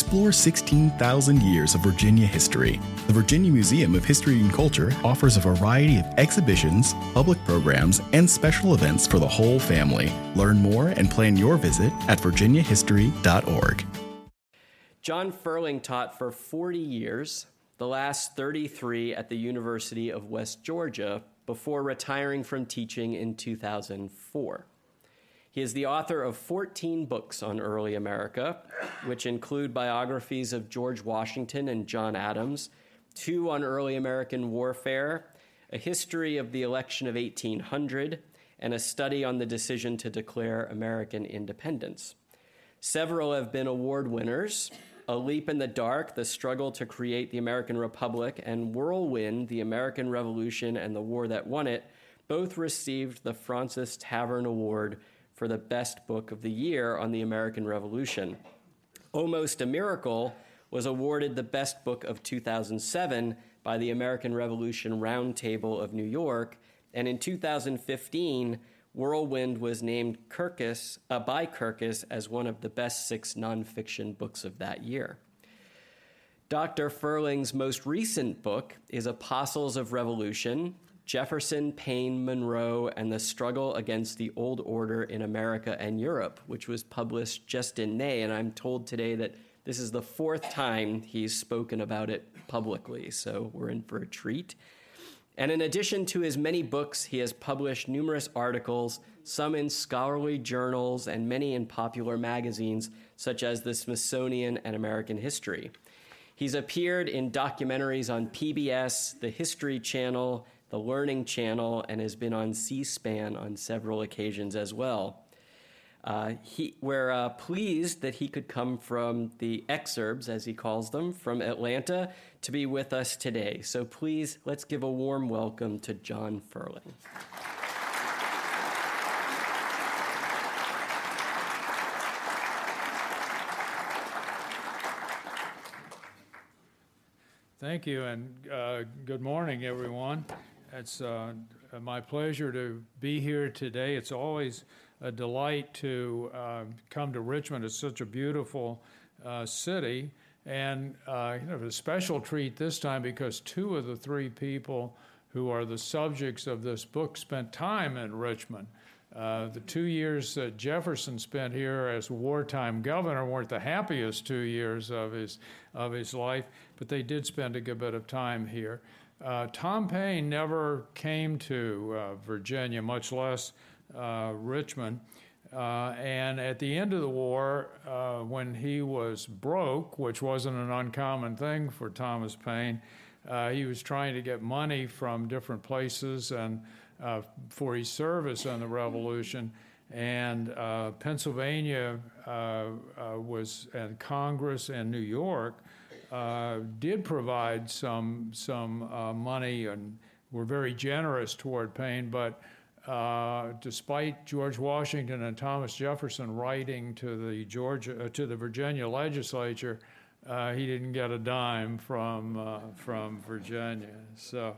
Explore 16,000 years of Virginia history. The Virginia Museum of History and Culture offers a variety of exhibitions, public programs, and special events for the whole family. Learn more and plan your visit at virginiahistory.org. John Ferling taught for 40 years, the last 33 at the University of West Georgia, before retiring from teaching in 2004. He is the author of 14 books on early America, which include biographies of George Washington and John Adams, 2 on early American warfare, a history of the election of 1800, and a study on the decision to declare American independence. Several have been award winners: A Leap in the Dark, The Struggle to Create the American Republic, and Whirlwind, The American Revolution and the War That Won It, both received the Francis Tavern Award for the best book of the year on the American Revolution. Almost a Miracle was awarded the best book of 2007 by the American Revolution Roundtable of New York, and in 2015, Whirlwind was named by Kirkus as one of the best 6 nonfiction books of that year. Dr. Ferling's most recent book is Apostles of Revolution: Jefferson, Paine, Monroe, and the Struggle Against the Old Order in America and Europe, which was published just in May, and I'm told today that this is the 4th time he's spoken about it publicly, so we're in for a treat. And in addition to his many books, he has published numerous articles, some in scholarly journals and many in popular magazines, such as the Smithsonian and American History. He's appeared in documentaries on PBS, the History Channel, the Learning Channel, and has been on C-SPAN on several occasions as well. We're pleased that he could come from the exurbs, as he calls them, from Atlanta to be with us today. So please, let's give a warm welcome to John Ferling. Thank you, and good morning, everyone. It's my pleasure to be here today. It's always a delight to come to Richmond. It's such a beautiful city, and a special treat this time because 2 of the 3 people who are the subjects of this book spent time in Richmond. The 2 years that Jefferson spent here as wartime governor weren't the happiest 2 years of his life, but they did spend a good bit of time here. Tom Paine never came to Virginia, much less Richmond. And at the end of the war, when he was broke, which wasn't an uncommon thing for Thomas Paine, he was trying to get money from different places and for his service in the Revolution. And Pennsylvania and Congress and New York did provide some money and were very generous toward Paine, but despite George Washington and Thomas Jefferson writing to the Virginia legislature, he didn't get a dime from Virginia. So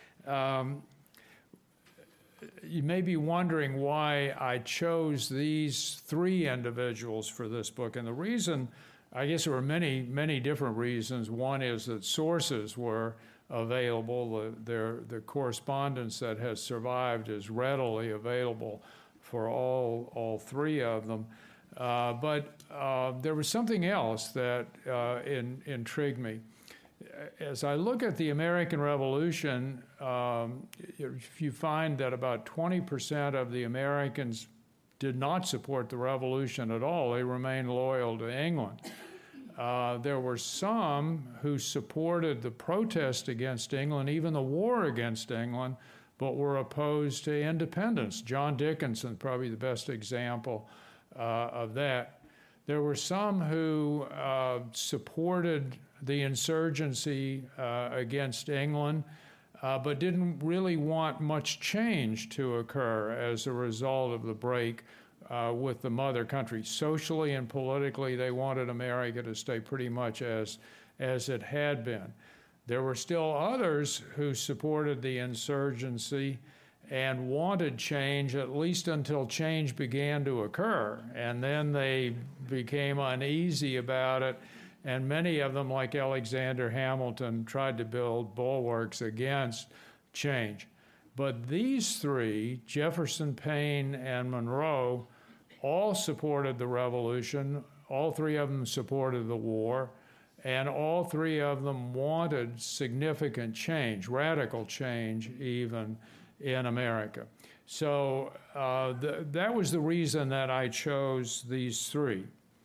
you may be wondering why I chose these 3 individuals for this book, and the reason, I guess there were many, many different reasons. One is that sources were available. The correspondence that has survived is readily available for all 3 of them. But there was something else that intrigued me. As I look at the American Revolution, you find that about 20% of the Americans did not support the revolution at all. They remained loyal to England. There were some who supported the protest against England, even the war against England, but were opposed to independence. John Dickinson, probably the best example of that. There were some who supported the insurgency against England, but didn't really want much change to occur as a result of the break with the mother country. Socially and politically, they wanted America to stay pretty much as it had been. There were still others who supported the insurgency and wanted change, at least until change began to occur. And then they became uneasy about it and many of them, like Alexander Hamilton, tried to build bulwarks against change. But these three, Jefferson, Paine, and Monroe, all supported the revolution. All three of them supported the war, and all three of them wanted significant change, radical change even, in America. So that was the reason that I chose these three.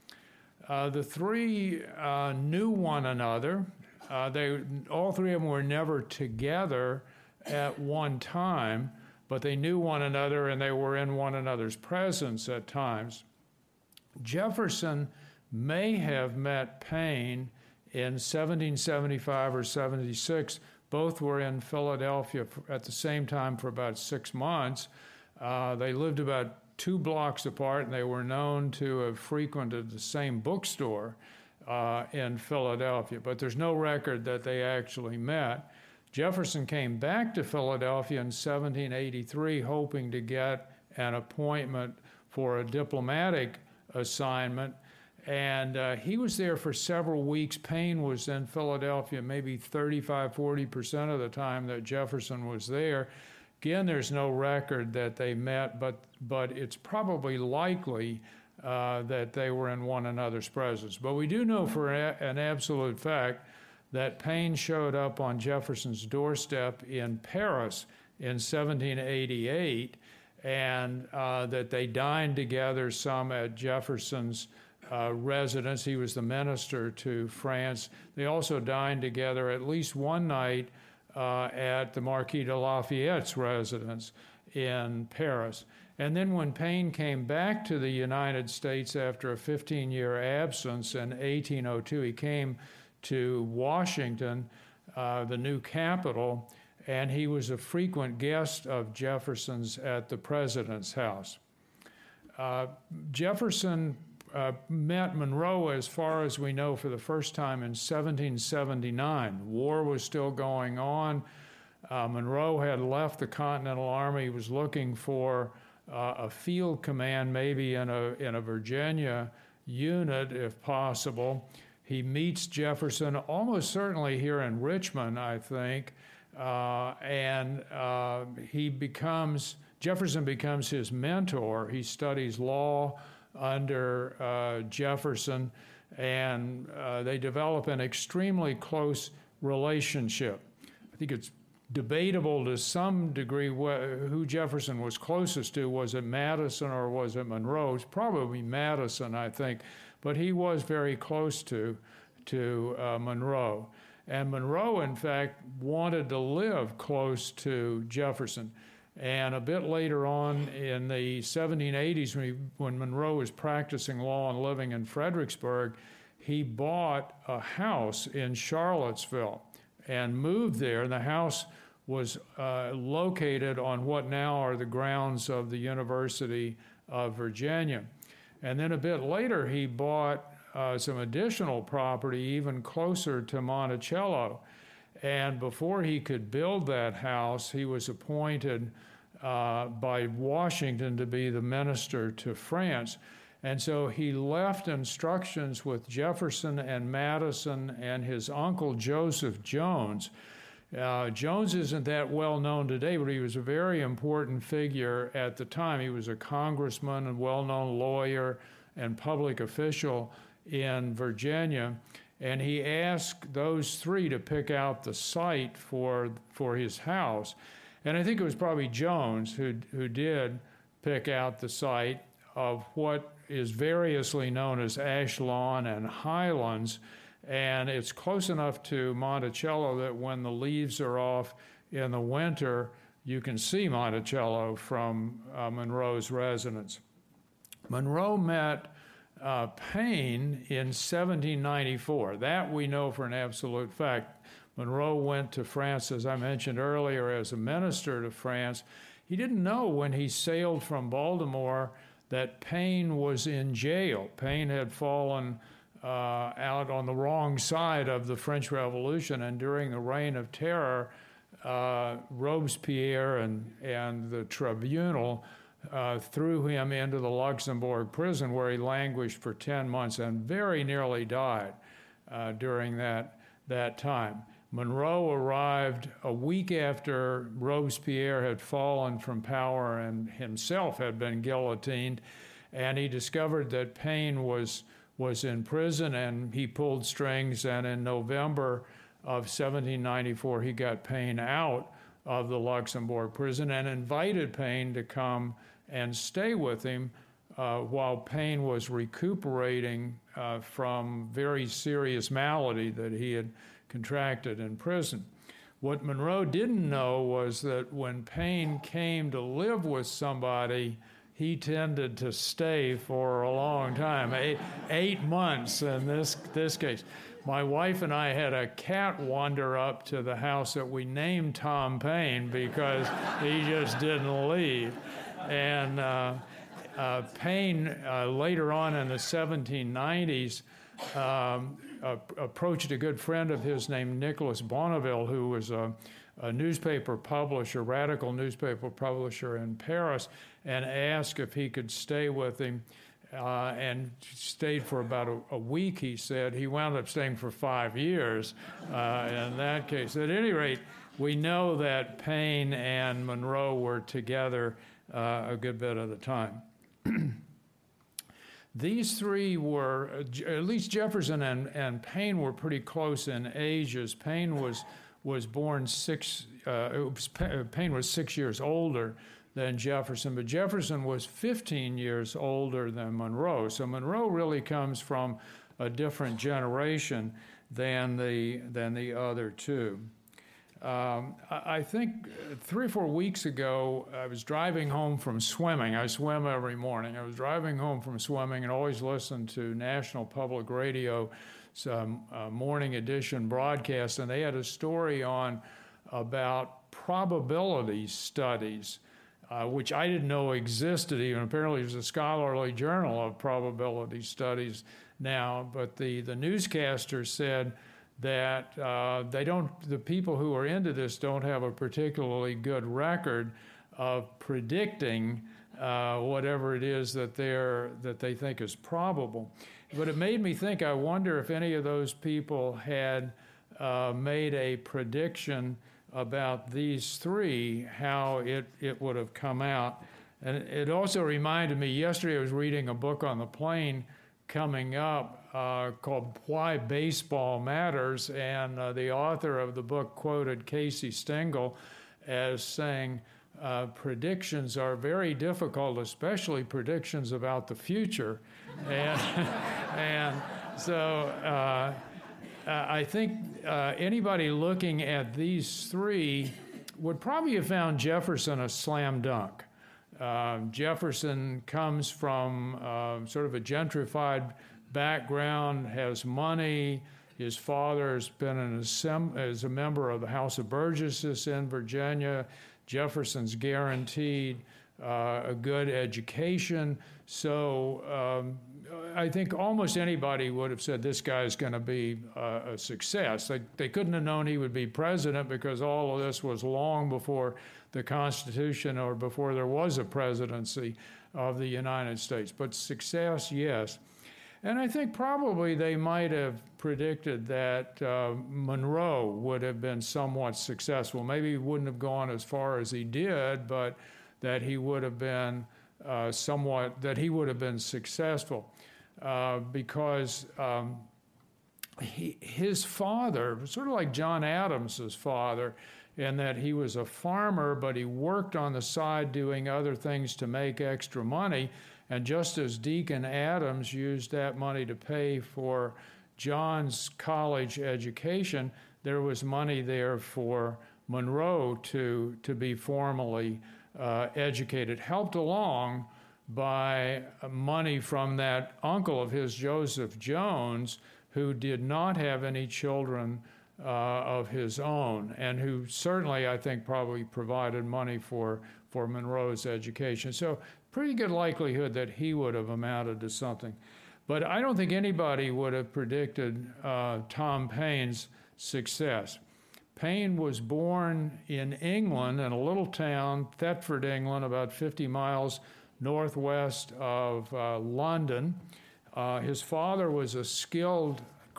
The three knew one another. All three of them were never together at one time, but they knew one another and they were in one another's presence at times. Jefferson may have met Paine in 1775 or 76. Both were in Philadelphia at the same time for about 6 months. They lived about 2 blocks apart, and they were known to have frequented the same bookstore in Philadelphia, but there's no record that they actually met. Jefferson came back to Philadelphia in 1783, hoping to get an appointment for a diplomatic assignment, and he was there for several weeks. Paine was in Philadelphia maybe 35-40% of the time that Jefferson was there. Again, there's no record that they met, but it's probably likely that they were in one another's presence. But we do know for an absolute fact that Paine showed up on Jefferson's doorstep in Paris in 1788, and that they dined together some at Jefferson's residence. He was the minister to France. They also dined together at least one night at the Marquis de Lafayette's residence in Paris. And then when Paine came back to the United States after a 15-year absence in 1802, he came to Washington, the new capital, and he was a frequent guest of Jefferson's at the president's house. Jefferson met Monroe, as far as we know, for the first time in 1779. War was still going on. Monroe had left the Continental Army. He was looking for a field command, maybe in a Virginia unit, if possible. He meets Jefferson almost certainly here in Richmond, I think, and Jefferson becomes his mentor. He studies law under Jefferson, and they develop an extremely close relationship. I think it's debatable to some degree who Jefferson was closest to. Was it Madison or was it Monroe? It's probably Madison, I think, but he was very close to Monroe. And Monroe, in fact, wanted to live close to Jefferson. And a bit later on in the 1780s, when Monroe was practicing law and living in Fredericksburg, he bought a house in Charlottesville and moved there. The house was located on what now are the grounds of the University of Virginia. And then a bit later, he bought some additional property even closer to Monticello. And before he could build that house, he was appointed by Washington to be the minister to France. And so he left instructions with Jefferson and Madison and his uncle Joseph Jones. Jones isn't that well known today, but he was a very important figure at the time. He was a congressman and well-known lawyer and public official in Virginia. And he asked those three to pick out the site for his house. And I think it was probably Jones who did pick out the site of what is variously known as Ashlawn and Highlands. And it's close enough to Monticello that when the leaves are off in the winter, you can see Monticello from Monroe's residence. Monroe met Paine in 1794. That we know for an absolute fact. Monroe went to France, as I mentioned earlier, as a minister to France. He didn't know when he sailed from Baltimore that Paine was in jail. Paine had fallen out on the wrong side of the French Revolution, and during the Reign of Terror, Robespierre and the tribunal threw him into the Luxembourg prison, where he languished for 10 months and very nearly died. during that time. Monroe arrived a week after Robespierre had fallen from power and himself had been guillotined, and he discovered that Paine was in prison, and he pulled strings, and in November of 1794 he got Paine out of the Luxembourg prison and invited Paine to come and stay with him while Paine was recuperating from very serious malady that he had contracted in prison. What Monroe didn't know was that when Paine came to live with somebody, he tended to stay for a long time, 8 months in this case. My wife and I had a cat wander up to the house that we named Tom Paine because he just didn't leave. And Paine, later on in the 1790s, approached a good friend of his named Nicholas Bonneville, who was a newspaper publisher, radical newspaper publisher in Paris, and asked if he could stay with him, and stayed for about a week, he said. He wound up staying for 5 years in that case. At any rate, we know that Paine and Monroe were together a good bit of the time. These three were, at least Jefferson and Paine were pretty close in ages. Paine was born Paine was 6 years older than Jefferson, but Jefferson was 15 years older than Monroe. So Monroe really comes from a different generation than the other two. I think 3 or 4 weeks ago, I was driving home from swimming. I swim every morning. I was driving home from swimming and always listen to National Public Radio, some morning edition broadcast, and they had a story on about probability studies, which I didn't know existed even. Apparently, there's a scholarly journal of probability studies now, but the newscaster said that the people who are into this don't have a particularly good record of predicting whatever it is that they think is probable. But it made me think, I wonder if any of those people had made a prediction about these three, how it would have come out. And it also reminded me, yesterday I was reading a book on the plane coming up called Why Baseball Matters, and the author of the book quoted Casey Stengel as saying, predictions are very difficult, especially predictions about the future. And so I think anybody looking at these three would probably have found Jefferson a slam dunk. Jefferson comes from sort of a gentrified background, has money. His father has been as a member of the House of Burgesses in Virginia. Jefferson's guaranteed a good education. So I think almost anybody would have said this guy's going to be a success. They couldn't have known he would be president because all of this was long before the Constitution or before there was a presidency of the United States. But success, yes. And I think probably they might have predicted that Monroe would have been somewhat successful. Maybe he wouldn't have gone as far as he did, but that he would have been successful because his father, sort of like John Adams's father, in that he was a farmer, but he worked on the side doing other things to make extra money. And just as Deacon Adams used that money to pay for John's college education, there was money there for Monroe to be formally educated, helped along by money from that uncle of his, Joseph Jones, who did not have any children of his own, and who certainly, I think, probably provided money for Monroe's education. So pretty good likelihood that he would have amounted to something. But I don't think anybody would have predicted Tom Paine's success. Paine was born in England, in a little town, Thetford, England, about 50 miles northwest of London. His father was a skilled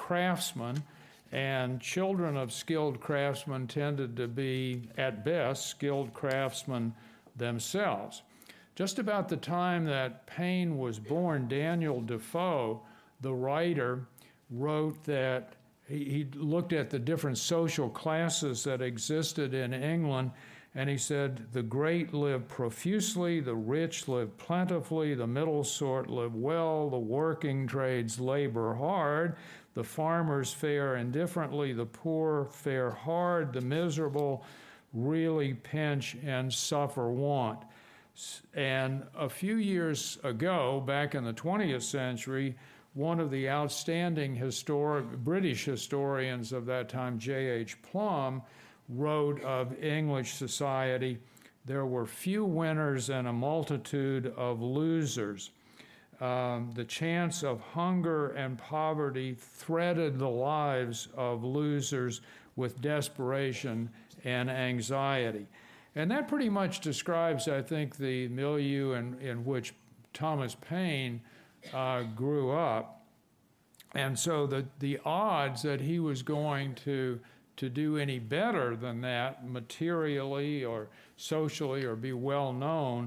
craftsmen, and children of skilled craftsmen tended to be, at best, skilled craftsmen themselves. Just about the time that Paine was born, Daniel Defoe, the writer, wrote that he looked at the different social classes that existed in England, and he said, the great live profusely, the rich live plentifully, the middle sort live well, the working trades labor hard, the farmers fare indifferently, the poor fare hard, the miserable really pinch and suffer want. And a few years ago, back in the 20th century, one of the outstanding British historians of that time, J.H. Plumb, wrote of English society, there were few winners and a multitude of losers. The chance of hunger and poverty threaded the lives of losers with desperation and anxiety. And that pretty much describes, I think, the milieu in which Thomas Paine grew up. And so the odds that he was going to do any better than that materially or socially or be well known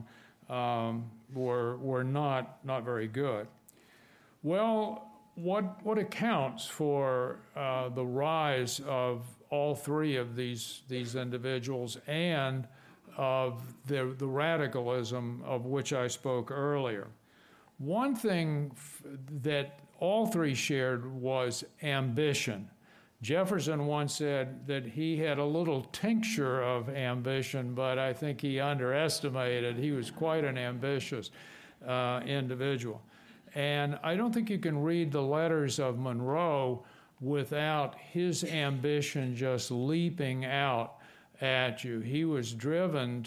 were not very good. Well, what accounts for the rise of all three of these individuals and of the radicalism of which I spoke earlier? One thing that all three shared was ambition. Jefferson once said that he had a little tincture of ambition, but I think he underestimated. He was quite an ambitious individual. And I don't think you can read the letters of Monroe without his ambition just leaping out at you. He was driven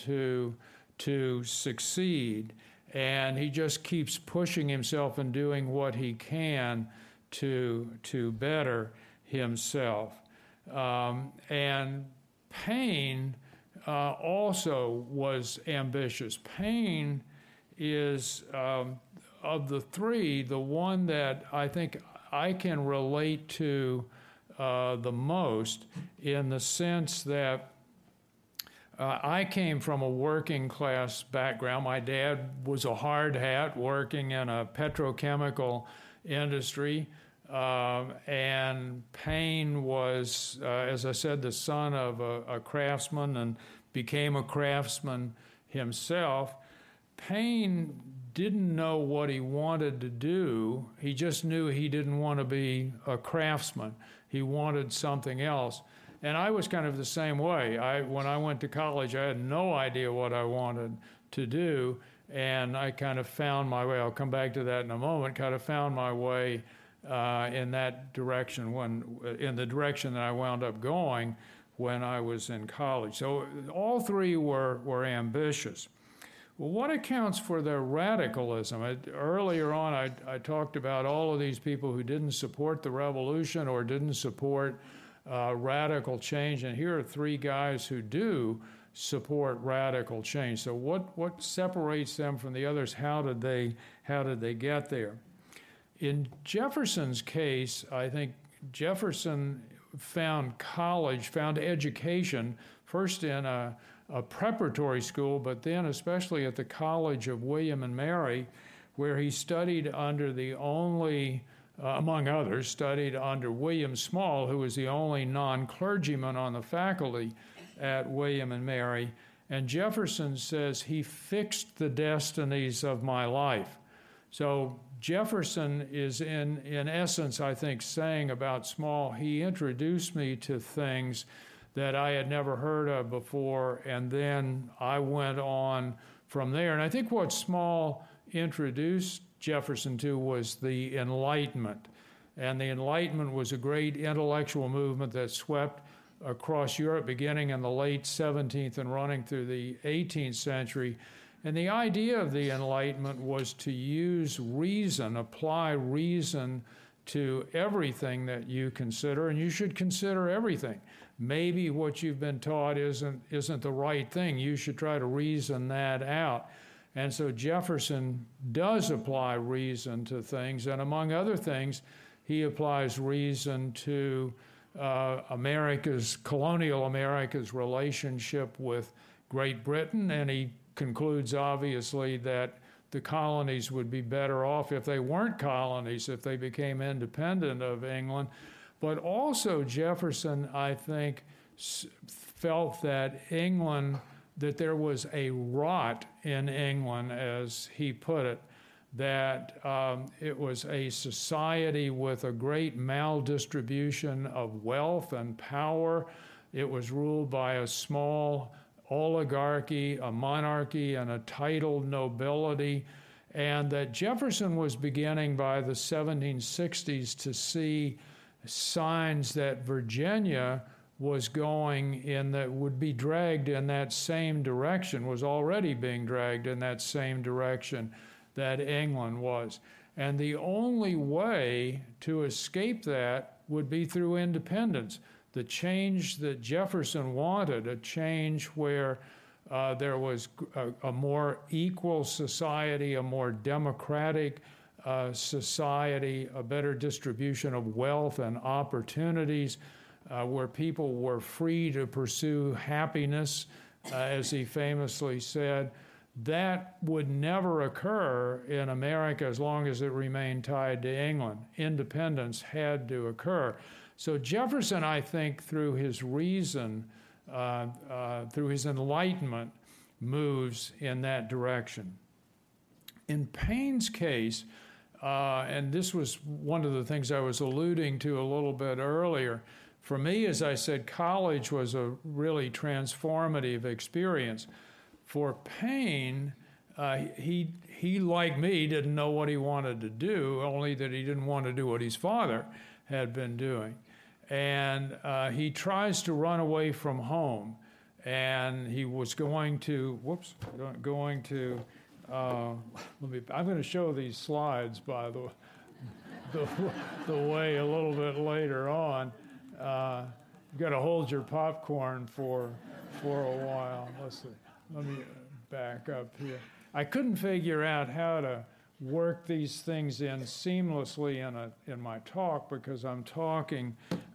to succeed, and he just keeps pushing himself and doing what he can to better himself. And Paine also was ambitious. Paine is, of the three, the one that I think I can relate to the most, in the sense that I came from a working class background. My dad was a hard hat working in a petrochemical industry. And Paine was, as I said, the son of a craftsman and became a craftsman himself. Paine didn't know what he wanted to do. He just knew he didn't want to be a craftsman. He wanted something else. And I was kind of the same way. When I went to college, I had no idea what I wanted to do, and I kind of found my way. I'll come back to that in a moment. Kind of found my way in that direction, in the direction that I wound up going when I was in college. So all three were ambitious. Well, what accounts for their radicalism? Earlier on, I talked about all of these people who didn't support the revolution or didn't support radical change, and here are three guys who do support radical change. So what separates them from the others? How did they get there? In Jefferson's case, I think Jefferson found education first in a preparatory school, but then especially at the College of William and Mary, where he studied under the only, among others, studied under William Small, who was the only non-clergyman on the faculty at William and Mary. And Jefferson says, he fixed the destinies of my life. So Jefferson is in essence, I think, saying about Small, he introduced me to things that I had never heard of before, and then I went on from there. And I think what Small introduced Jefferson to was the Enlightenment. And the Enlightenment was a great intellectual movement that swept across Europe, beginning in the late 17th and running through the 18th century. And the idea of the Enlightenment was to use reason, apply reason to everything that you consider, and you should consider everything. Maybe what you've been taught isn't the right thing. You should try to reason that out. And so Jefferson does apply reason to things, and among other things, he applies reason to colonial America's relationship with Great Britain, and he concludes, obviously, that the colonies would be better off if they weren't colonies, if they became independent of England. But also Jefferson, I think, felt that that there was a rot in England, as he put it, that it was a society with a great maldistribution of wealth and power. It was ruled by a small oligarchy, a monarchy, and a titled nobility, and that Jefferson was beginning by the 1760s to see signs that Virginia was would be dragged in that same direction, was already being dragged in that same direction that England was. And the only way to escape that would be through independence. The change that Jefferson wanted, a change where there was a more equal society, a more democratic society, a better distribution of wealth and opportunities, where people were free to pursue happiness, as he famously said. That would never occur in America as long as it remained tied to England. Independence had to occur. So Jefferson, I think, through his reason, through his enlightenment, moves in that direction. In Paine's case, and this was one of the things I was alluding to a little bit earlier, for me, as I said, college was a really transformative experience. For Paine, he, like me, didn't know what he wanted to do, only that he didn't want to do what his father had been doing. And he tries to run away from home. And he was going to, I'm going to show these slides, by the way, a little bit later on. You've got to hold your popcorn for a while. Let's see. Let me back up here. I couldn't figure out how to work these things in seamlessly in my talk because I'm talking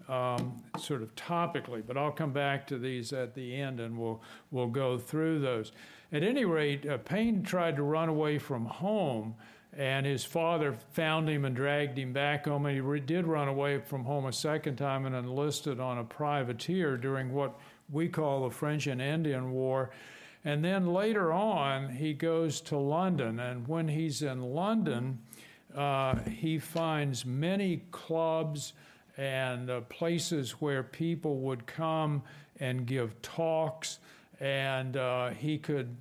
sort of topically, but I'll come back to these at the end and we'll go through those. At any rate, Paine tried to run away from home, and his father found him and dragged him back home, and he did run away from home a second time and enlisted on a privateer during what we call the French and Indian War. And then later on, he goes to London, and when he's in London, he finds many clubs and places where people would come and give talks, and he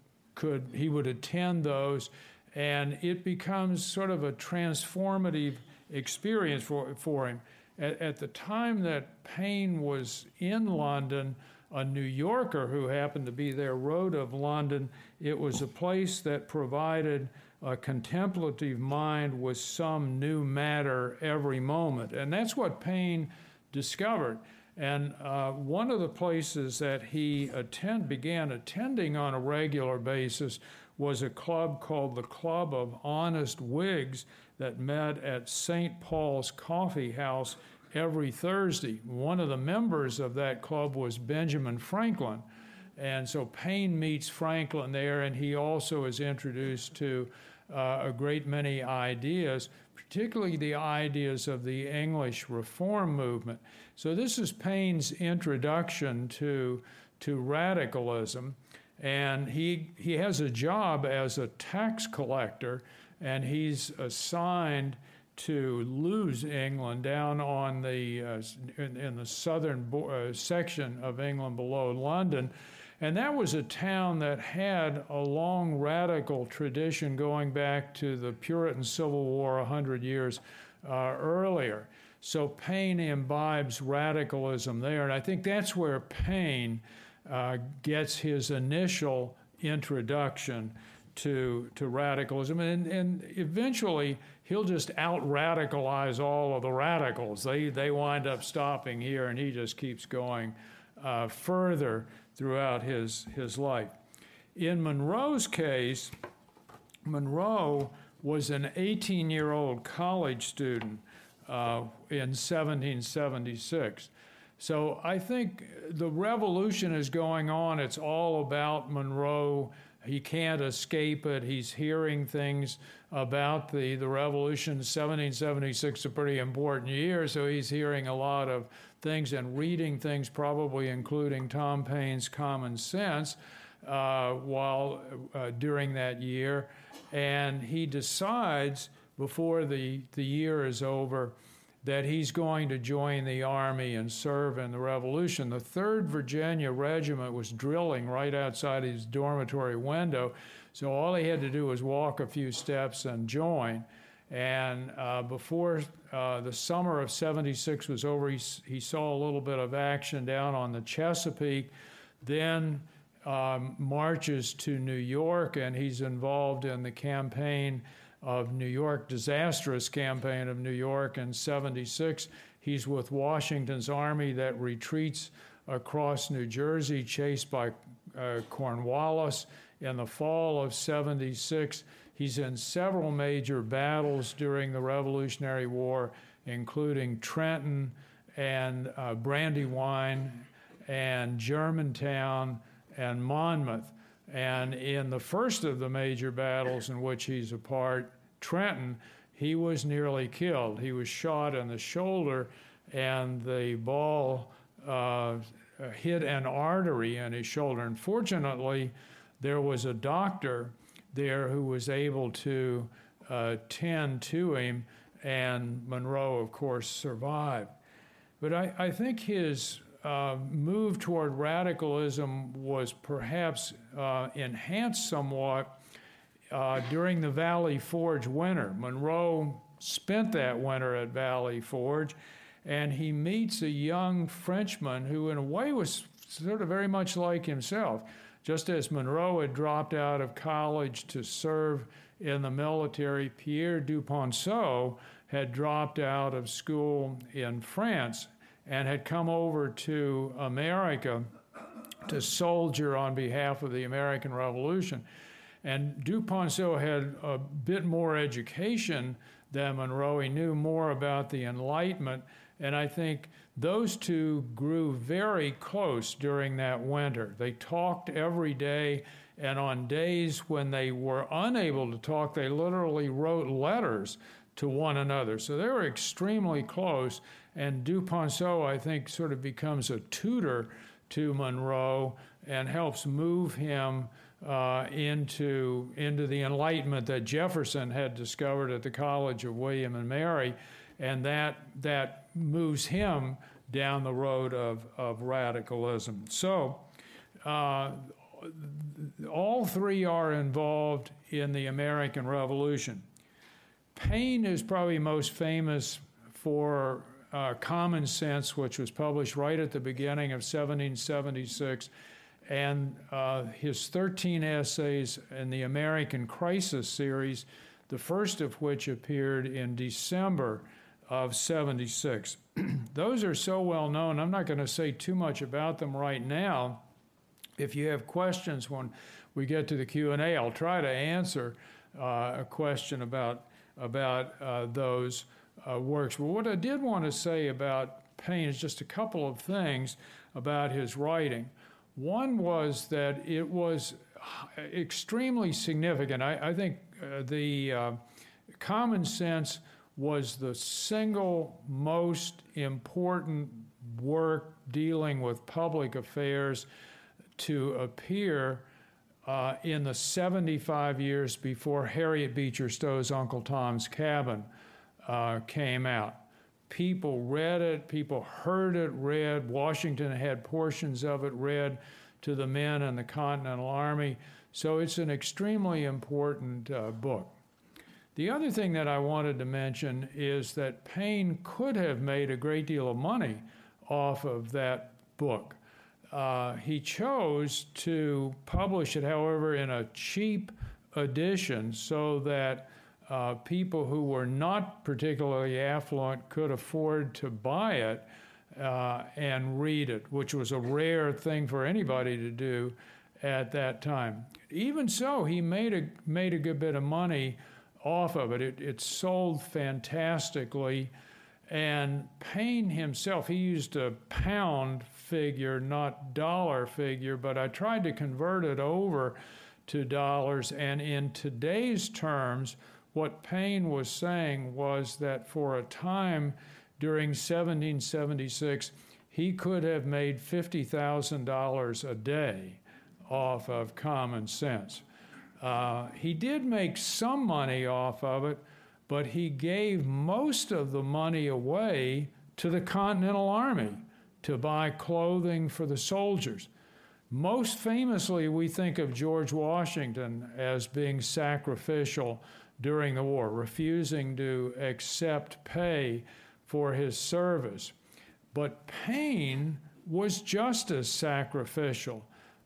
would attend those, and it becomes sort of a transformative experience for him. At the time that Paine was in London, a New Yorker who happened to be there wrote of London, it was a place that provided a contemplative mind with some new matter every moment. And that's what Paine discovered. And one of the places that he began attending on a regular basis was a club called the Club of Honest Whigs that met at St. Paul's Coffee House every Thursday. One of the members of that club was Benjamin Franklin. And so Paine meets Franklin there, and he also is introduced to a great many ideas, particularly the ideas of the English Reform movement. So this is Paine's introduction to radicalism, and he has a job as a tax collector, and he's assigned to Lewes, England, down on the in the southern section of England below London. And that was a town that had a long radical tradition going back to the Puritan Civil War 100 years earlier. So Paine imbibes radicalism there, and I think that's where Paine gets his initial introduction to radicalism, and eventually he'll just out-radicalize all of the radicals. They wind up stopping here, and he just keeps going further throughout his life. In Monroe's case, Monroe was an 18-year-old college student in 1776. So I think the revolution is going on. It's all about Monroe. He can't escape it. He's hearing things about the revolution. 1776 is a pretty important year, so he's hearing a lot of things and reading things, probably including Tom Paine's Common Sense, during that year. And he decides before the year is over that he's going to join the Army and serve in the Revolution. The 3rd Virginia Regiment was drilling right outside his dormitory window, so all he had to do was walk a few steps and join. And before the summer of 76 was over, he saw a little bit of action down on the Chesapeake, then marches to New York, and he's involved in the campaign of New York, disastrous campaign of New York in 76. He's with Washington's army that retreats across New Jersey, chased by Cornwallis in the fall of 76. He's in several major battles during the Revolutionary War, including Trenton and Brandywine and Germantown and Monmouth. And in the first of the major battles in which he's a part, Trenton, he was nearly killed. He was shot in the shoulder, and the ball hit an artery in his shoulder. And fortunately, there was a doctor there who was able to tend to him, and Monroe, of course, survived. But I think his move toward radicalism was perhaps enhanced somewhat during the Valley Forge winter. Monroe spent that winter at Valley Forge, and he meets a young Frenchman who in a way was sort of very much like himself. Just as Monroe had dropped out of college to serve in the military, Pierre Duponceau had dropped out of school in France and had come over to America to soldier on behalf of the American Revolution. And Duponceau had a bit more education than Monroe. He knew more about the Enlightenment, and I think those two grew very close during that winter. They talked every day, and on days when they were unable to talk, they literally wrote letters to one another. So they were extremely close, and Duponceau, I think, sort of becomes a tutor to Monroe and helps move him into the Enlightenment that Jefferson had discovered at the College of William and Mary, and that moves him down the road of radicalism. So all three are involved in the American Revolution. Paine is probably most famous for Common Sense, which was published right at the beginning of 1776, and his 13 essays in the American Crisis series, the first of which appeared in December of 76. Those are so well known, I'm not going to say too much about them right now. If you have questions when we get to the Q&A, I'll try to answer a question about those works. But what I did want to say about Paine is just a couple of things about his writing. One was that it was extremely significant. I think the Common Sense was the single most important work dealing with public affairs to appear in the 75 years before Harriet Beecher Stowe's Uncle Tom's Cabin came out. People read it, people heard it read. Washington had portions of it read to the men in the Continental Army. So it's an extremely important book. The other thing that I wanted to mention is that Paine could have made a great deal of money off of that book. He chose to publish it, however, in a cheap edition so that people who were not particularly affluent could afford to buy it and read it, which was a rare thing for anybody to do at that time. Even so, he made a good bit of money off of it. It sold fantastically, And Paine himself, he used a pound figure, not dollar figure, but I tried to convert it over to dollars. And in today's terms, what Paine was saying was that for a time during 1776, he could have made $50,000 a day off of Common Sense. He did make some money off of it, but he gave most of the money away to the Continental Army to buy clothing for the soldiers. Most famously, we think of George Washington as being sacrificial during the war, refusing to accept pay for his service. But Paine was just as sacrificial,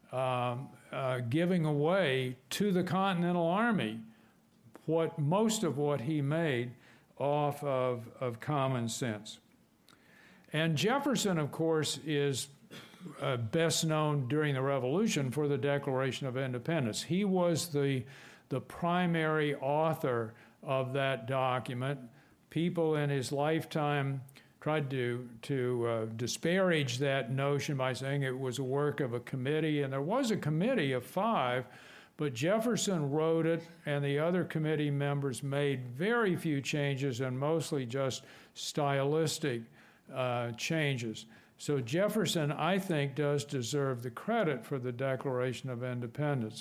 giving away to the Continental Army most of what he made off of Common Sense. And Jefferson, of course, is best known during the Revolution for the Declaration of Independence. He was the primary author of that document. People in his lifetime tried to disparage that notion by saying it was a work of a committee, and there was a committee of 5, but Jefferson wrote it, and the other committee members made very few changes and mostly just stylistic changes. So Jefferson, I think, does deserve the credit for the Declaration of Independence.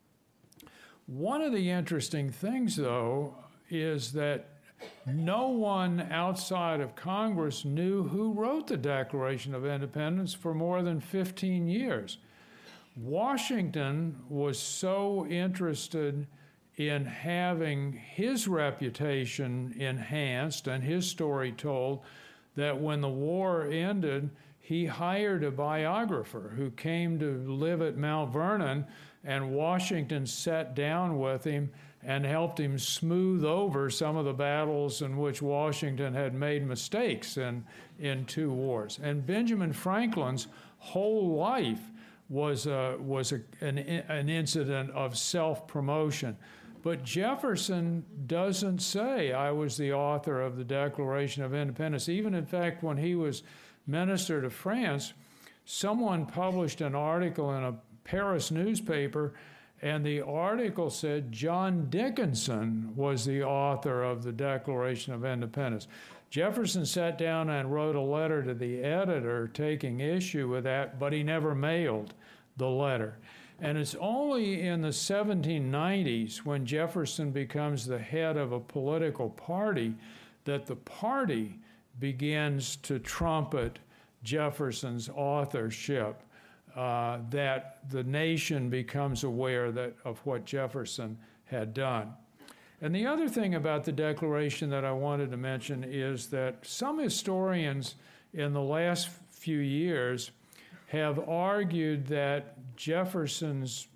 One of the interesting things, though, is that no one outside of Congress knew who wrote the Declaration of Independence for more than 15 years. Washington was so interested in having his reputation enhanced and his story told that when the war ended, he hired a biographer who came to live at Mount Vernon, and Washington sat down with him and helped him smooth over some of the battles in which Washington had made mistakes in 2 wars. And Benjamin Franklin's whole life was an incident of self-promotion. But Jefferson doesn't say, I was the author of the Declaration of Independence. Even, in fact, when he was minister to France, someone published an article in a Paris newspaper, and the article said John Dickinson was the author of the Declaration of Independence. Jefferson sat down and wrote a letter to the editor taking issue with that, but he never mailed the letter. And it's only in the 1790s, when Jefferson becomes the head of a political party, that the party begins to trumpet Jefferson's authorship, that the nation becomes aware of what Jefferson had done. And the other thing about the Declaration that I wanted to mention is that some historians in the last few years have argued that Jefferson's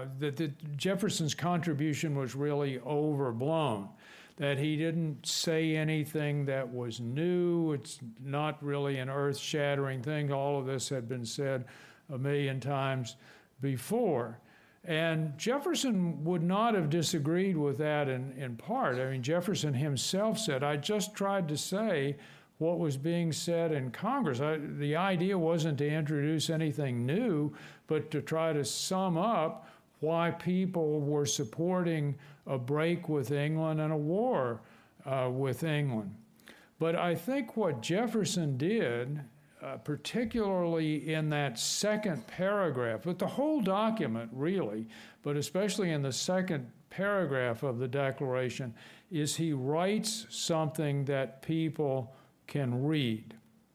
contribution was really overblown, that he didn't say anything that was new. It's not really an earth-shattering thing. All of this had been said a million times before. And Jefferson would not have disagreed with that in part. I mean, Jefferson himself said, I just tried to say what was being said in Congress. The idea wasn't to introduce anything new, but to try to sum up why people were supporting a break with England and a war with England. But I think what Jefferson did, particularly in that second paragraph, but the whole document really, but especially in the second paragraph of the Declaration, is he writes something that people can read.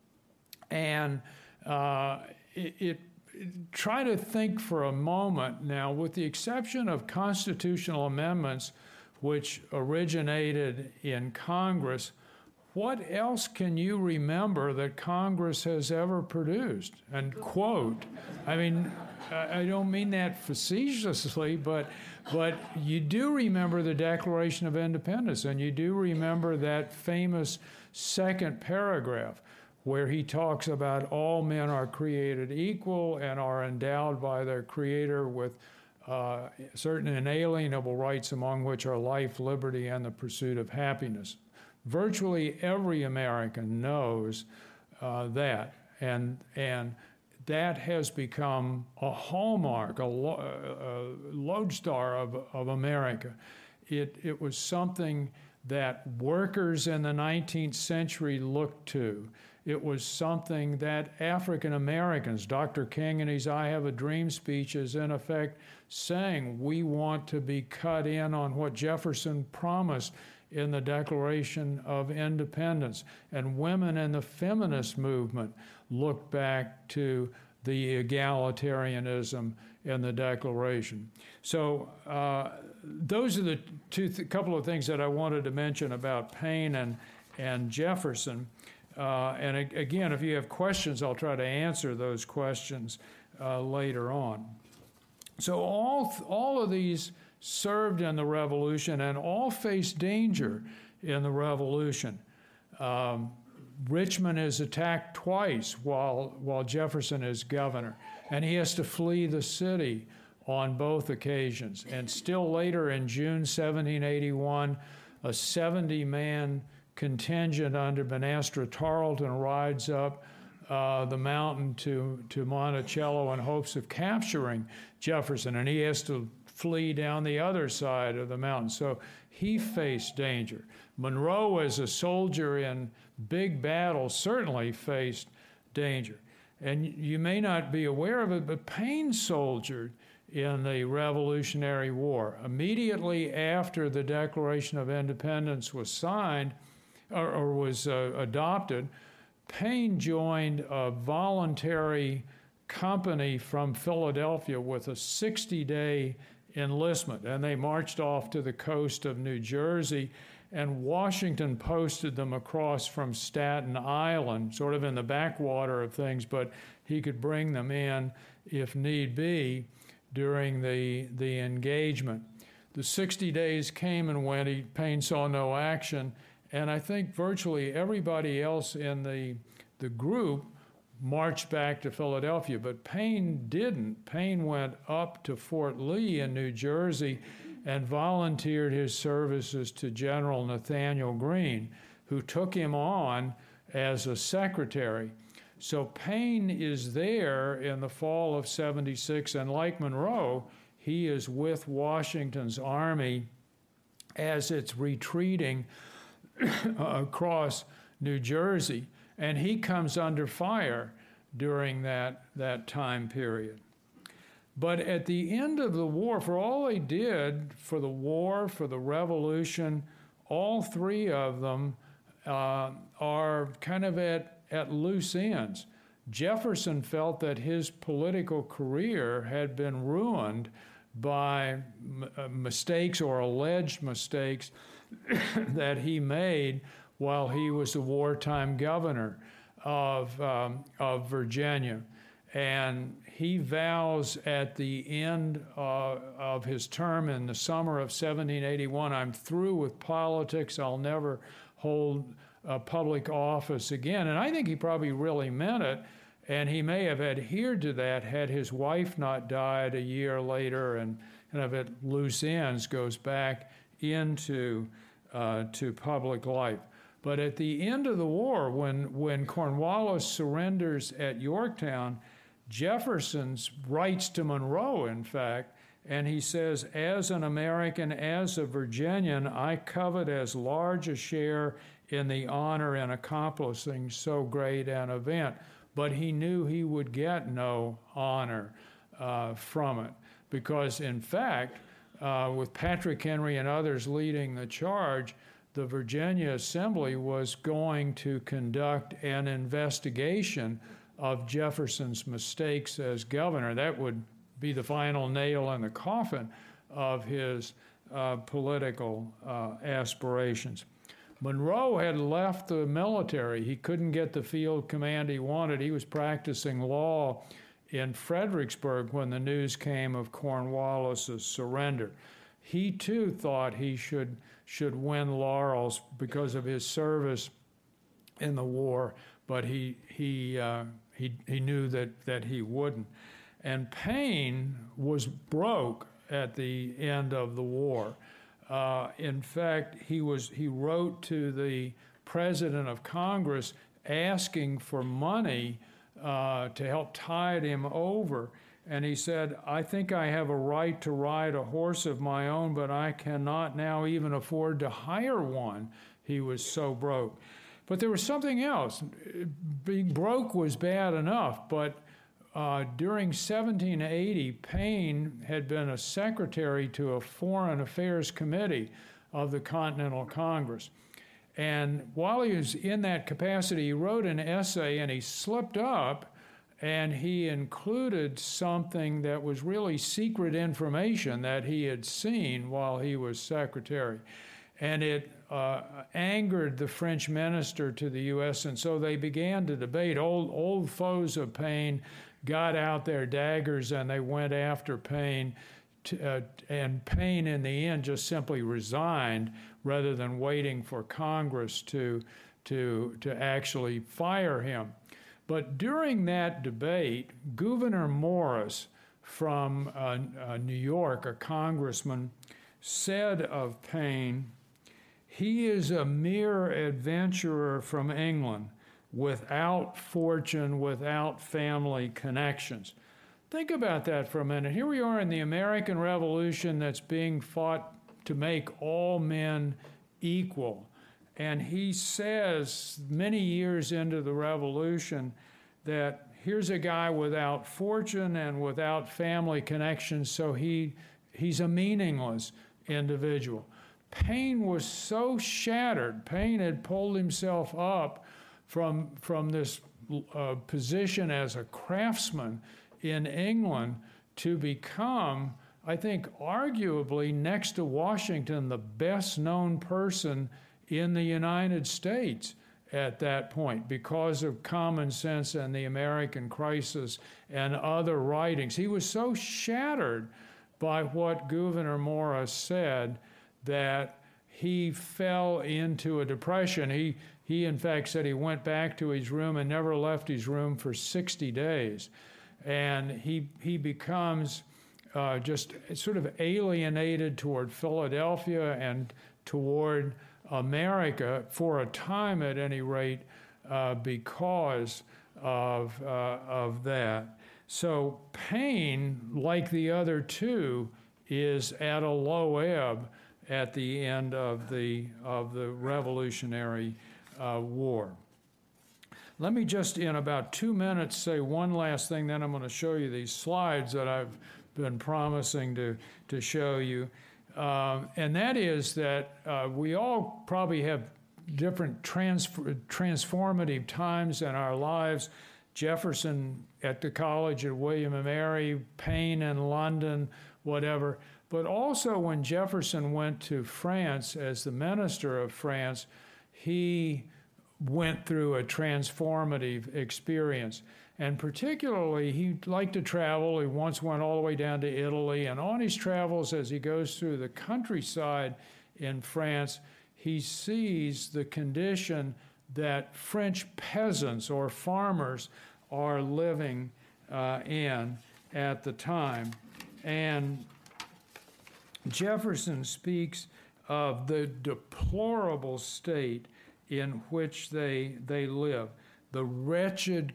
And try to think for a moment now, with the exception of constitutional amendments which originated in Congress, what else can you remember that Congress has ever produced? And quote, I mean, I don't mean that facetiously, but you do remember the Declaration of Independence, and you do remember that famous second paragraph where he talks about all men are created equal and are endowed by their Creator with certain inalienable rights, among which are life, liberty, and the pursuit of happiness. Virtually every American knows that, and that has become a hallmark, a lodestar of America. It was something that workers in the 19th century looked to. It was something that African Americans, Dr. King in his I Have a Dream speech is in effect saying, we want to be cut in on what Jefferson promised in the Declaration of Independence. And women in the feminist movement looked back to the egalitarianism in the Declaration. So those are the couple of things that I wanted to mention about Paine and Jefferson. And again, if you have questions, I'll try to answer those questions later on. So all of these served in the Revolution and all faced danger in the Revolution. Richmond is attacked twice while Jefferson is governor, and he has to flee the city on both occasions. And still later in June 1781, a 70-man contingent under Banastra Tarleton rides up the mountain to Monticello in hopes of capturing Jefferson, and he has to flee down the other side of the mountain. So he faced danger. Monroe, as a soldier in big battles, certainly faced danger. And you may not be aware of it, but Paine soldiered in the Revolutionary War. Immediately after the Declaration of Independence was signed, or was adopted, Paine joined a voluntary company from Philadelphia with a 60-day enlistment, and they marched off to the coast of New Jersey, and Washington posted them across from Staten Island, sort of in the backwater of things, but he could bring them in if need be during the engagement. The 60 days came and went. Paine saw no action, and I think virtually everybody else in the group marched back to Philadelphia, but Paine didn't. Paine went up to Fort Lee in New Jersey and volunteered his services to General Nathanael Greene, who took him on as a secretary. So Paine is there in the fall of 76, and like Monroe, he is with Washington's army as it's retreating across New Jersey, and he comes under fire during that time period. But at the end of the war, for all they did for the war, for the Revolution, all three of them are kind of at loose ends. Jefferson felt that his political career had been ruined by mistakes or alleged mistakes that he made while he was the wartime governor of Virginia. And he vows at the end of his term in the summer of 1781, I'm through with politics, I'll never hold a public office again. And I think he probably really meant it, and he may have adhered to that had his wife not died a year later, and kind of at loose ends goes back into to public life. But at the end of the war, when Cornwallis surrenders at Yorktown, Jefferson writes to Monroe, in fact, and he says, as an American, as a Virginian, I covet as large a share in the honor in accomplishing so great an event. But he knew he would get no honor from it, because in fact, with Patrick Henry and others leading the charge, the Virginia Assembly was going to conduct an investigation of Jefferson's mistakes as governor. That would be the final nail in the coffin of his political aspirations. Monroe had left the military. He couldn't get the field command he wanted. He was practicing law in Fredericksburg when the news came of Cornwallis's surrender. He too thought he should win laurels because of his service in the war, but he knew that he wouldn't. And Paine was broke at the end of the war. In fact, he wrote to the president of Congress asking for money to help tide him over. And he said, I think I have a right to ride a horse of my own, but I cannot now even afford to hire one. He was so broke. But there was something else. Being broke was bad enough, but during 1780, Paine had been a secretary to a Foreign Affairs Committee of the Continental Congress. And while he was in that capacity, he wrote an essay and he slipped up and he included something that was really secret information that he had seen while he was secretary. And it angered the French minister to the U.S., and so they began to debate. Old foes of Paine got out their daggers and they went after Paine, and Paine in the end just simply resigned rather than waiting for Congress to actually fire him. But during that debate, Gouverneur Morris from New York, a congressman, said of Paine, "He is a mere adventurer from England, without fortune, without family connections." Think about that for a minute. Here we are in the American Revolution that's being fought to make all men equal. And he says, many years into the Revolution, that here's a guy without fortune and without family connections, so he's a meaningless individual. Paine was so shattered. Paine had pulled himself up from this position as a craftsman in England to become, I think, arguably next to Washington, the best known person in the United States at that point because of Common Sense and the American Crisis and other writings. He was so shattered by what Gouverneur Morris said that he fell into a depression. He in fact said he went back to his room and never left his room for 60 days. And he becomes just sort of alienated toward Philadelphia and toward America, for a time at any rate, because of that. So Paine, like the other two, is at a low ebb at the end of the Revolutionary War. Let me just, in about 2 minutes, say one last thing, then I'm going to show you these slides that I've been promising to show you. And that is that we all probably have different transformative times in our lives. Jefferson at the college at William and Mary, Paine in London, whatever. But also when Jefferson went to France as the minister of France, he went through a transformative experience. And particularly, he liked to travel. He once went all the way down to Italy. And on his travels, as he goes through the countryside in France, he sees the condition that French peasants or farmers are living in at the time. And Jefferson speaks of the deplorable state in which they live, the wretched,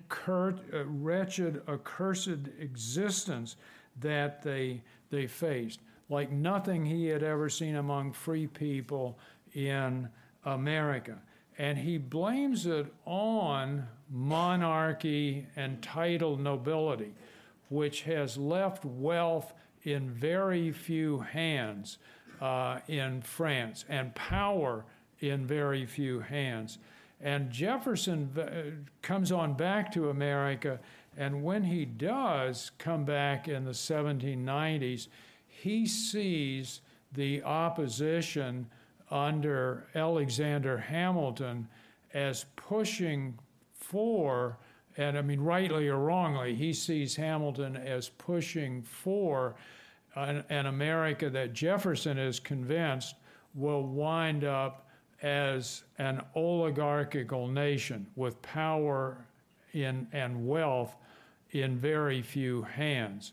accursed existence that they faced, like nothing he had ever seen among free people in America. And he blames it on monarchy and titled nobility, which has left wealth in very few hands in France, and power in very few hands. And Jefferson comes on back to America, and when he does come back in the 1790s, he sees the opposition under Alexander Hamilton as pushing for, and I mean rightly or wrongly, he sees Hamilton as pushing for an America that Jefferson is convinced will wind up as an oligarchical nation with power and wealth in very few hands.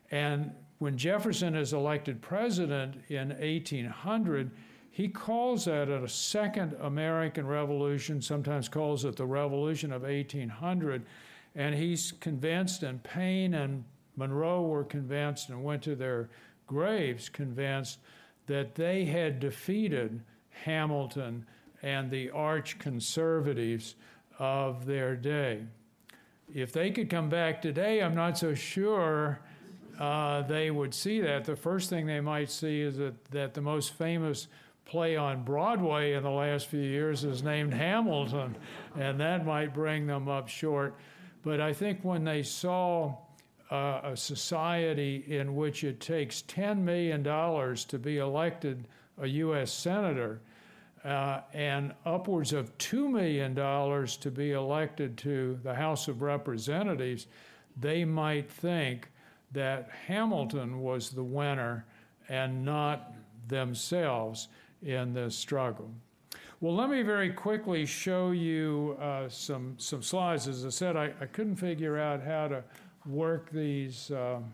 And when Jefferson is elected president in 1800, he calls that a second American Revolution, sometimes calls it the Revolution of 1800. And he's convinced, and Paine and Monroe were convinced and went to their graves convinced that they had defeated Hamilton and the arch conservatives of their day. If they could come back today, I'm not so sure they would see that. The first thing they might see is that the most famous play on Broadway in the last few years is named Hamilton, and that might bring them up short. But I think when they saw a society in which it takes $10 million to be elected a U.S. senator and upwards of $2 million to be elected to the House of Representatives, they might think that Hamilton was the winner and not themselves in this struggle. Well, let me very quickly show you some slides. As I said, I couldn't figure out how to work these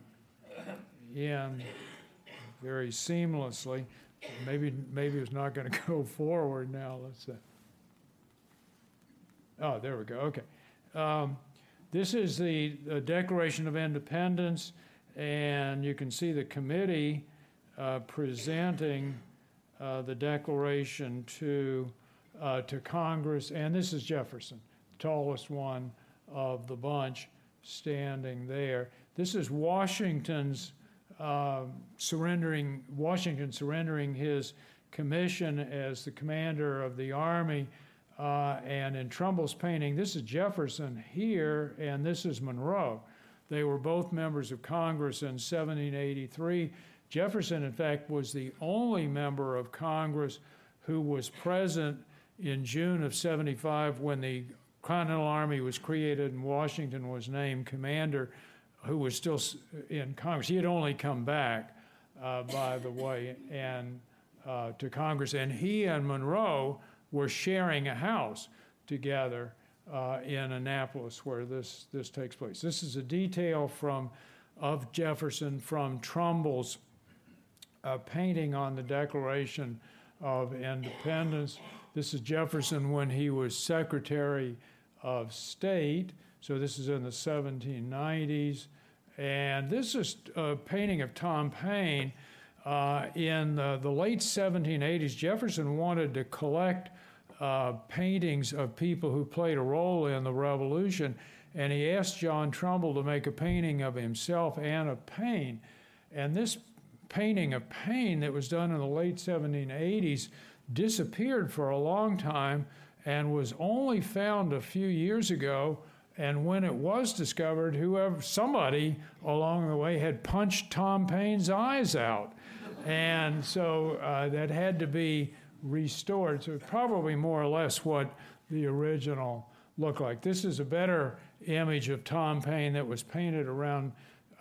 in very seamlessly. Maybe it's not going to go forward now. Let's see. Oh, there we go. Okay. This is the Declaration of Independence, and you can see the committee presenting the Declaration to Congress, and this is Jefferson, the tallest one of the bunch, standing there. This is Washington surrendering his commission as the commander of the army, and in Trumbull's painting, this is Jefferson here, and this is Monroe. They were both members of Congress in 1783. Jefferson, in fact, was the only member of Congress who was present in June of 75 when the Continental Army was created and Washington was named commander, who was still in Congress. He had only come back, by the way, and to Congress. And he and Monroe were sharing a house together in Annapolis where this takes place. This is a detail of Jefferson from Trumbull's painting on the Declaration of Independence. This is Jefferson when he was Secretary of State, so this is in the 1790s. And this is a painting of Tom Paine. In the late 1780s, Jefferson wanted to collect paintings of people who played a role in the Revolution, and he asked John Trumbull to make a painting of himself and of Paine. And this painting of Paine that was done in the late 1780s disappeared for a long time and was only found a few years ago. And when it was discovered, somebody along the way had punched Tom Paine's eyes out. And so that had to be restored. So it's probably more or less what the original looked like. This is a better image of Tom Paine that was painted around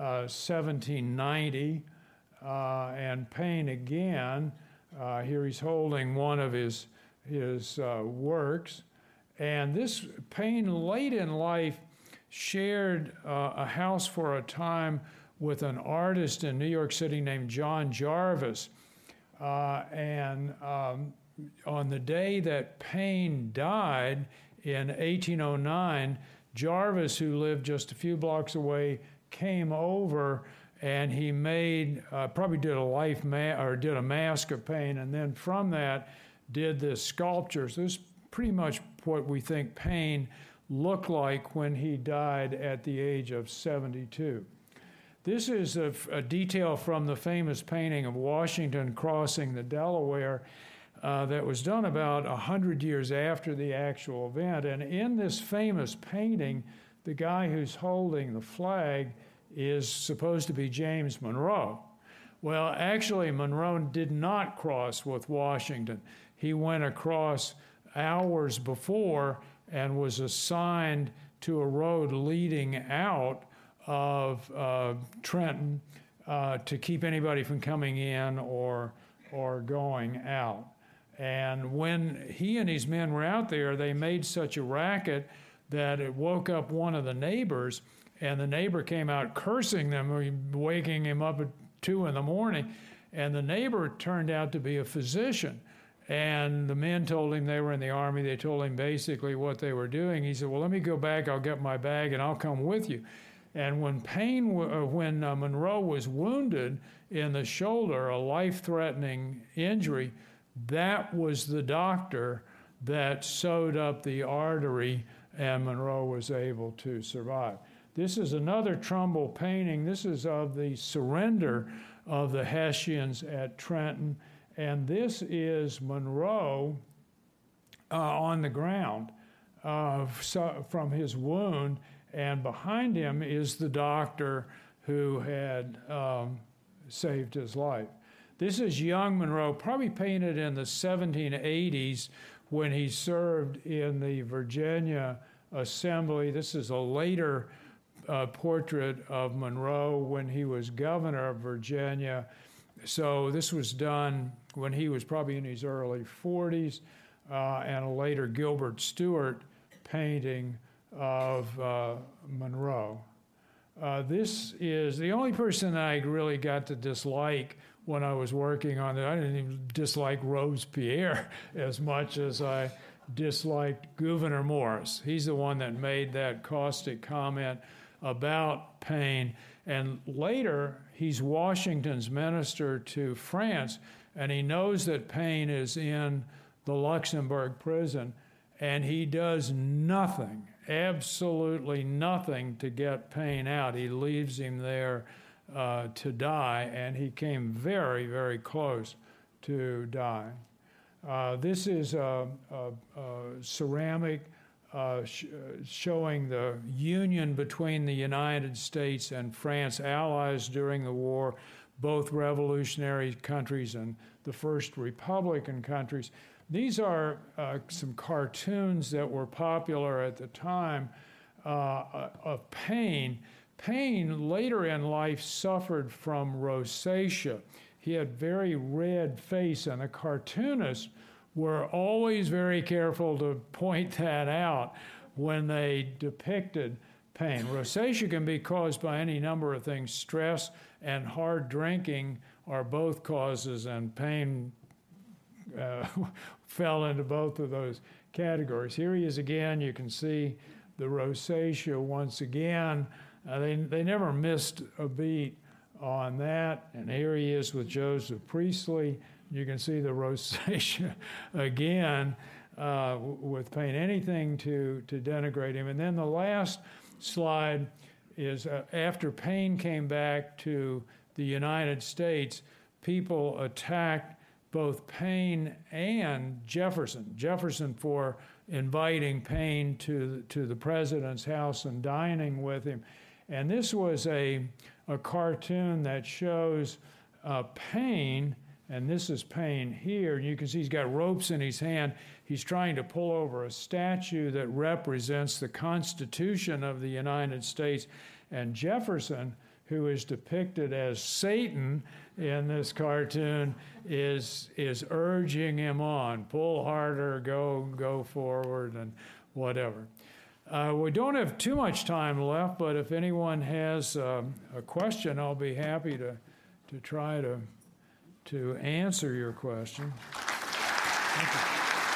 1790. And Paine again, here he's holding one of his works. And this Paine, late in life, shared a house for a time with an artist in New York City named John Jarvis. And on the day that Paine died in 1809, Jarvis, who lived just a few blocks away, came over and he made, probably did a mask of Paine, and then from that did this sculpture. So this is pretty much what we think Paine looked like when he died at the age of 72. This is a detail from the famous painting of Washington crossing the Delaware that was done about 100 years after the actual event. And in this famous painting, the guy who's holding the flag is supposed to be James Monroe. Well, actually, Monroe did not cross with Washington. He went across hours before and was assigned to a road leading out of Trenton to keep anybody from coming in or going out. And when he and his men were out there, they made such a racket that it woke up one of the neighbors, and the neighbor came out cursing them, waking him up at 2 in the morning. And the neighbor turned out to be a physician. And the men told him they were in the Army. They told him basically what they were doing. He said, well, let me go back. I'll get my bag, and I'll come with you. And when Monroe was wounded in the shoulder, a life-threatening injury, that was the doctor that sewed up the artery, and Monroe was able to survive. This is another Trumbull painting. This is of the surrender of the Hessians at Trenton, and this is Monroe on the ground from his wound, and behind him is the doctor who had saved his life. This is young Monroe, probably painted in the 1780s when he served in the Virginia Assembly. This is a later portrait of Monroe when he was governor of Virginia. So this was done when he was probably in his early 40s, and a later Gilbert Stuart painting of Monroe. This is the only person that I really got to dislike when I was working on it. I didn't even dislike Robespierre as much as I disliked Gouverneur Morris. He's the one that made that caustic comment about Paine. And later, he's Washington's minister to France, and he knows that Paine is in the Luxembourg prison, and he does nothing, absolutely nothing to get Paine out. He leaves him there to die, and he came very, very close to dying. This is a ceramic showing the union between the United States and France, allies during the war, both revolutionary countries and the first Republican countries. These are some cartoons that were popular at the time of Paine. Paine, later in life, suffered from rosacea. He had very red face, and the cartoonists were always very careful to point that out when they depicted Paine. Rosacea can be caused by any number of things. Stress and hard drinking are both causes, and Paine fell into both of those categories. Here he is again. You can see the rosacea once again. They never missed a beat on that. And here he is with Joseph Priestley. You can see the rosacea again with Paine, anything to denigrate him. And then the last slide is after Paine came back to the United States, people attacked both Paine and Jefferson. Jefferson for inviting Paine to the president's house and dining with him. And this was a cartoon that shows Paine, and this is Paine here. And you can see he's got ropes in his hand. He's trying to pull over a statue that represents the Constitution of the United States. And Jefferson, who is depicted as Satan in this cartoon, is urging him on, pull harder, go forward, and whatever. We don't have too much time left, but if anyone has a question, I'll be happy to try to answer your question. Thank you.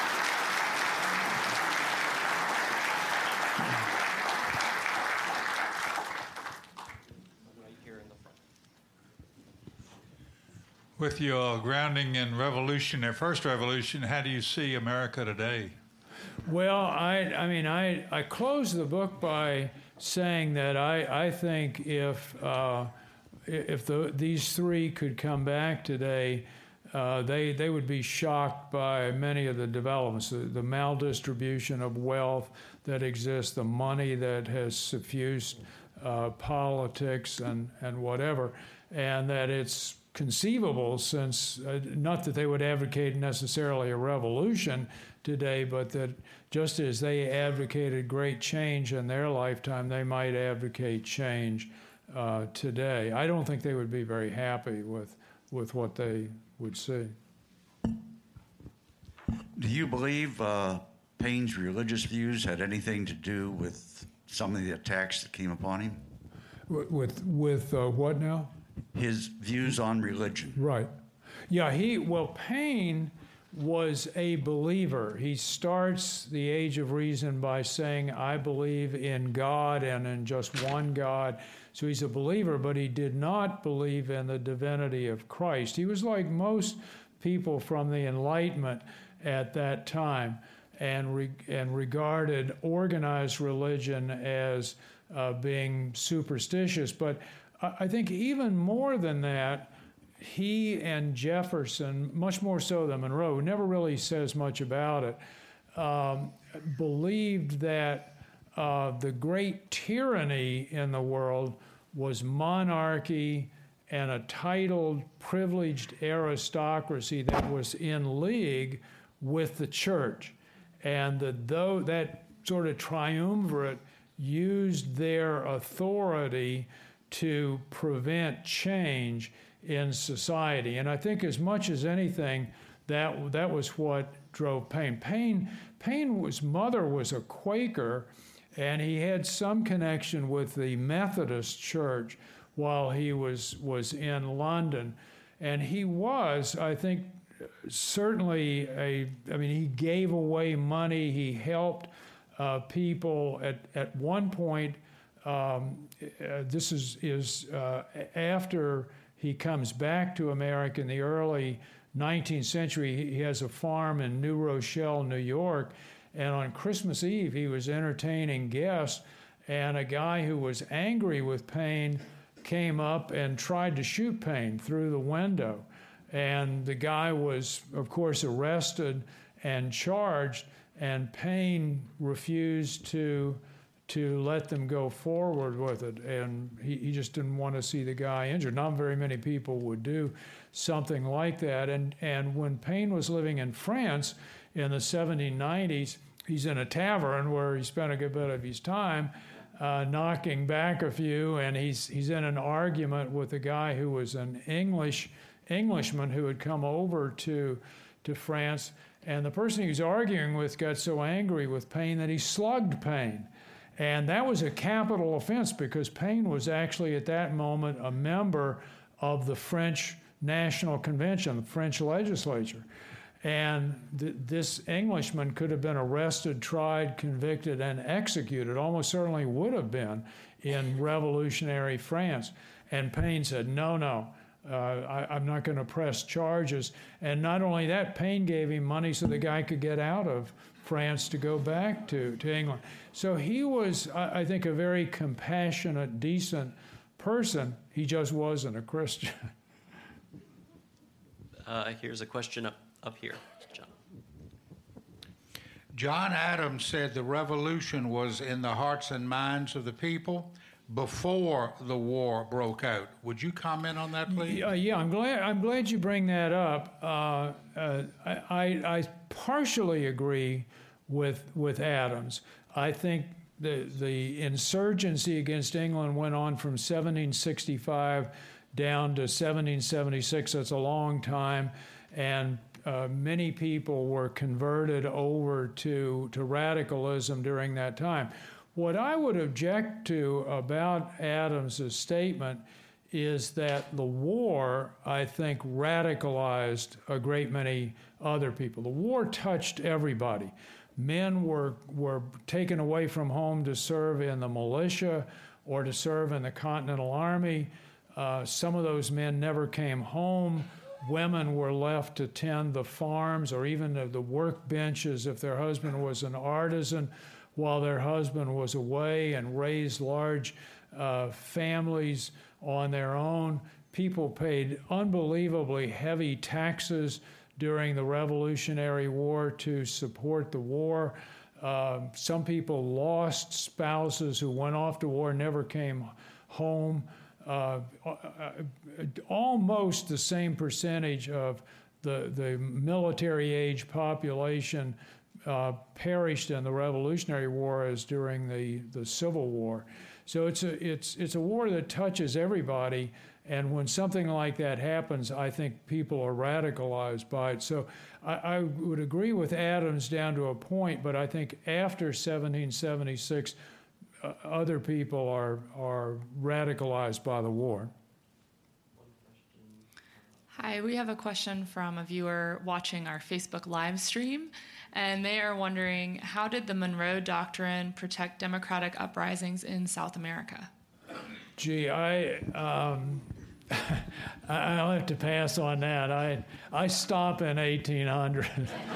With your grounding in revolution, first revolution, how do you see America today? Well, I close the book by saying that I think if these three could come back today, they would be shocked by many of the developments, the maldistribution of wealth that exists, the money that has suffused politics and whatever, and that it's conceivable, since not that they would advocate necessarily a revolution today, but that just as they advocated great change in their lifetime, they might advocate change today. I don't think they would be very happy with what they would see. Do you believe Paine's religious views had anything to do with some of the attacks that came upon him? With what now? His views on religion. Right. Yeah, Paine was a believer. He starts The Age of Reason by saying, I believe in God and in just one God. So he's a believer, but he did not believe in the divinity of Christ. He was like most people from the Enlightenment at that time and regarded organized religion as being superstitious. But I think even more than that, he and Jefferson, much more so than Monroe, who never really says much about it, believed that the great tyranny in the world was monarchy and a titled, privileged aristocracy that was in league with the church. And that sort of triumvirate used their authority to prevent change in society. And I think as much as anything, that was what drove Paine. Paine's mother was a Quaker, and he had some connection with the Methodist Church while he was in London. And he was, I think, certainly he gave away money, he helped people. At one point, this is after he comes back to America in the early 19th century. He has a farm in New Rochelle, New York, and on Christmas Eve he was entertaining guests, and a guy who was angry with Paine came up and tried to shoot Paine through the window. And the guy was, of course, arrested and charged, and Paine refused to let them go forward with it. And he just didn't want to see the guy injured. Not very many people would do something like that. And when Paine was living in France in the 1790s, he's in a tavern where he spent a good bit of his time knocking back a few, and he's in an argument with a guy who was an Englishman who had come over to France. And the person he was arguing with got so angry with Paine that he slugged Paine. And that was a capital offense because Paine was actually at that moment a member of the French National Convention, the French legislature. And this Englishman could have been arrested, tried, convicted, and executed, almost certainly would have been in revolutionary France. And Paine said, no, I'm not going to press charges. And not only that, Paine gave him money so the guy could get out of France to go back to England. So he was, I think, a very compassionate, decent person. He just wasn't a Christian. Here's a question up here, John. John Adams said the revolution was in the hearts and minds of the people before the war broke out. Would you comment on that, please? Yeah, I'm glad you bring that up. I partially agree with Adams. I think the insurgency against England went on from 1765 down to 1776. That's a long time, and many people were converted over to radicalism during that time. What I would object to about Adams's statement is that the war, I think, radicalized a great many other people. The war touched everybody. Men were taken away from home to serve in the militia or to serve in the Continental Army. Some of those men never came home. Women were left to tend the farms or even the work benches if their husband was an artisan while their husband was away, and raised large families on their own. People paid unbelievably heavy taxes during the Revolutionary War to support the war. Some people lost spouses who went off to war, never came home. Almost the same percentage of the military-age population perished in the Revolutionary War as during the Civil War. So it's a war that touches everybody, and when something like that happens, I think people are radicalized by it. So I would agree with Adams down to a point, but I think after 1776, other people are radicalized by the war. Hi, we have a question from a viewer watching our Facebook live stream, and they are wondering, how did the Monroe Doctrine protect democratic uprisings in South America? Gee, I'll have to pass on that. I stop in 1800.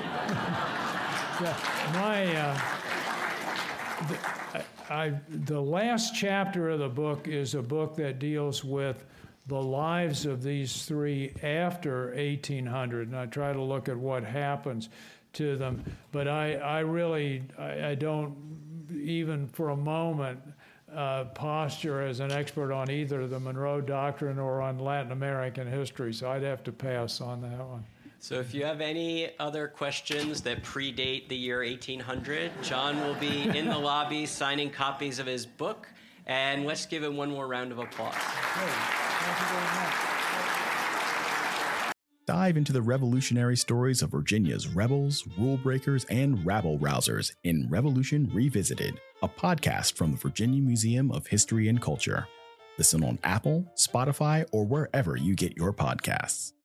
The last chapter of the book is a book that deals with the lives of these three after 1800, and I try to look at what happens to them. But I really don't even for a moment posture as an expert on either the Monroe Doctrine or on Latin American history, so I'd have to pass on that one. So if you have any other questions that predate the year 1800, John will be in the lobby signing copies of his book, and let's give him one more round of applause. Thank you very much. Dive into the revolutionary stories of Virginia's rebels, rule breakers, and rabble-rousers in Revolution Revisited, a podcast from the Virginia Museum of History and Culture. Listen on Apple, Spotify, or wherever you get your podcasts.